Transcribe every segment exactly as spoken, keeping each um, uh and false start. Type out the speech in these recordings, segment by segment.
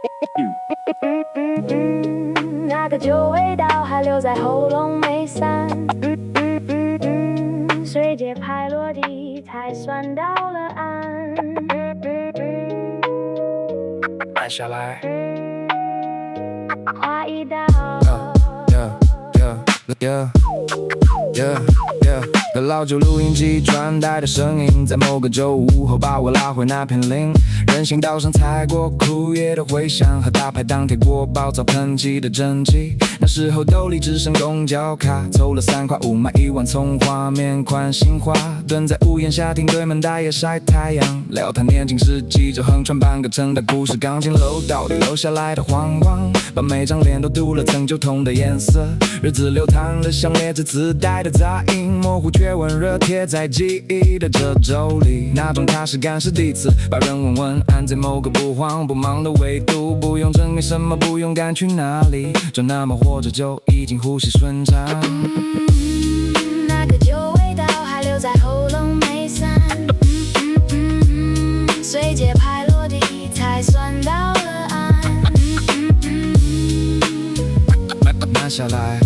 那个酒味道还留在喉咙没散，随节拍落地才算到了岸。 慢下来。 划一道。 Yeah, yeah, yeah, yeah, yeah. 和老旧录音机传来的声音，在某个周五午后把我拉回那片林。人行道上踩过枯叶的回响，和大排档贴过暴躁喷气的蒸汽。那时候兜里只剩公交卡，凑了三块五买一碗葱花面款新花，蹲在屋檐下听对门大爷晒太阳，聊他年轻时期就横穿半个城的故事。钢筋楼道里留下来的晃晃，把每张脸都涂了层酒桶的颜色。日子流淌的像列子自带的杂音，模糊却温热贴在记忆的褶皱里。那种踏实感是第一次把人问问安，在某个不慌不忙的维度，不用证明什么，不用赶去哪里，就那么活着就已经呼吸顺畅。 嗯，那个酒味道还留在喉咙没散，嗯嗯嗯，随节拍落地才算到了岸。嗯嗯嗯，慢下来。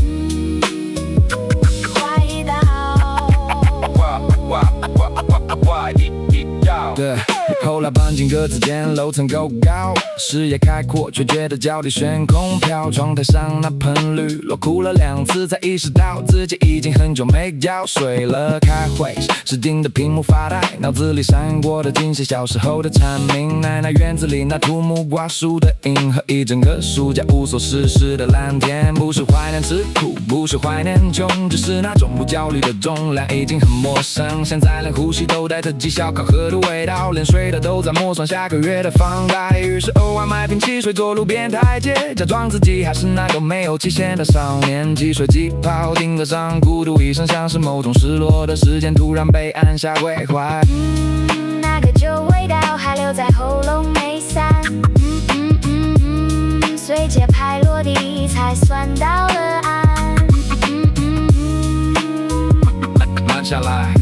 对，后来搬进格子间，楼层够高，视野开阔，却觉得脚底悬空飘。窗台上那盆绿落哭了两次，才意识到自己已经很久没觉睡了。开会时盯着屏幕发呆，脑子里闪过的尽是小时候的蝉鸣。奶奶院子里那土木瓜树的影，和一整个暑假无所事事的蓝天。不是怀念吃苦，不是怀念穷，只是那种不焦虑的重量已经很陌生。现在连呼吸都带着绩效考核的味道，连睡的都在摸算下个月的房贷。于是偶尔买瓶汽水坐路边台阶，假装自己还是那个没有期限的少年。汽水机泡定了上，孤独一声，像是某种失落的时间突然被按下归还。 嗯，那个酒味道还留在喉咙没散，嗯嗯嗯嗯，随节拍落地才算到了岸。嗯嗯嗯， 慢下来。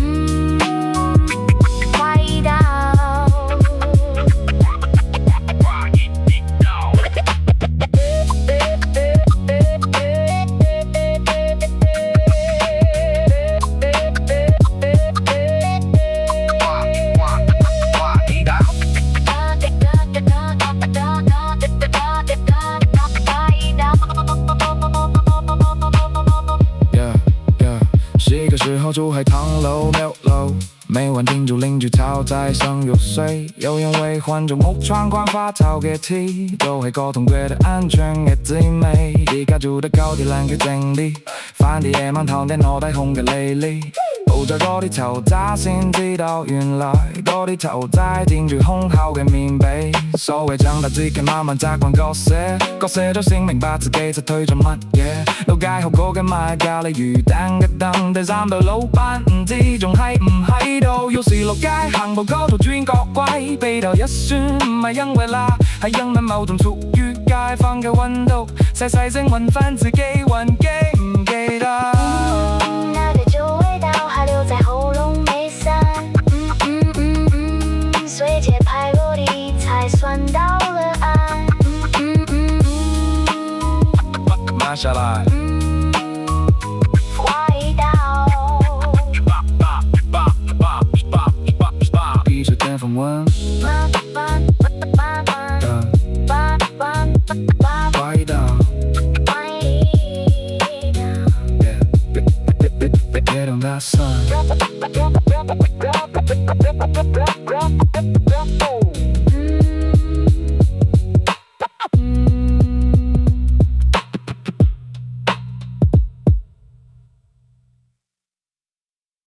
时候住海棠楼六楼，每晚叮嘱邻居討債生肉碎，有人為患咗木窗慣花透嘅天，都係個同佢哋安全嘅滋味。而家住得高啲靚嘅靜啲，返啲夜晚躺喺我低空嘅離離。好在嗰啲頭渣先知道，原來嗰啲頭齋墊住胸口嘅面被。所謂長大自己慢慢習慣割捨，割捨咗先明白自己就退咗乜嘢。老街好過嘅賣價，例如等一等，第三代老闆唔知仲喺唔喺度。有時落街行步嗰度轉角位，鼻頭一酸，唔係因為辣，係因為某種屬於街坊嘅溫度。細細聲問返自己，還記唔記得？ 嗯，那個酒味道還留在喉嚨沒散，嗯嗯嗯嗯，隨節拍落地才算到了岸。嗯嗯嗯嗯， 慢下來。闭着电风温，快一道，别别别别别别动打算。